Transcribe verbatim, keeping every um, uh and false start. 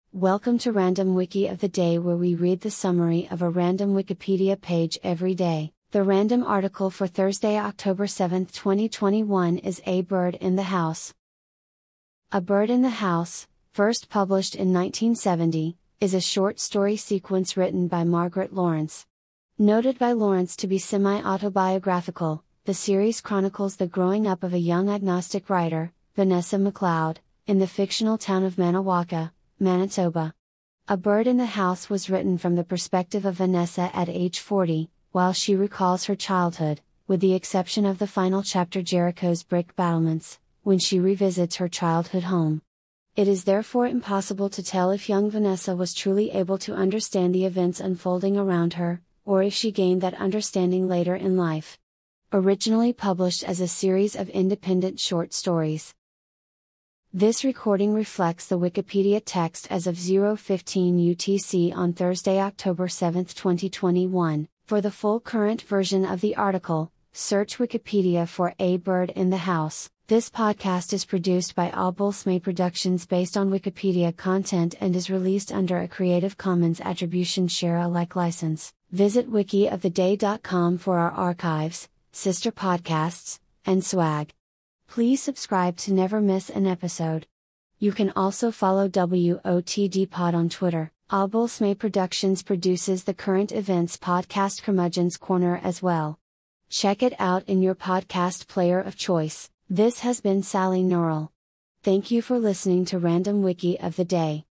Welcome to Random Wiki of the Day, where we read the summary of a random Wikipedia page every day. The random article for Thursday, October seventh, twenty twenty-one is A Bird in the House. A Bird in the House, first published in nineteen seventy, is a short story sequence written by Margaret Laurence. Noted by Laurence to be semi-autobiographical, the series chronicles the growing up of a young agnostic writer, Vanessa McLeod, in the fictional town of Manawaska, Manitoba. A Bird in the House was written from the perspective of Vanessa at age forty, while she recalls her childhood, with the exception of the final chapter, Jericho's brick battlements, when she revisits her childhood home. It is therefore impossible to tell if young Vanessa was truly able to understand the events unfolding around her, or if she gained that understanding later in life. Originally published as a series of independent short stories. This recording reflects the Wikipedia text as of zero fifteen U T C on Thursday, October seventh, twenty twenty-one. For the full current version of the article, search Wikipedia for A Bird in the House. This podcast is produced by Albulsme Productions based on Wikipedia content and is released under a Creative Commons Attribution Share Alike license. Visit wiki of the day dot com for our archives, sister podcasts, and swag. Please subscribe to never miss an episode. You can also follow W O T D Pod on Twitter. Albulsme Productions produces the current events podcast Curmudgeon's Corner as well. Check it out in your podcast player of choice. This has been Sally Neural. Thank you for listening to Random Wiki of the Day.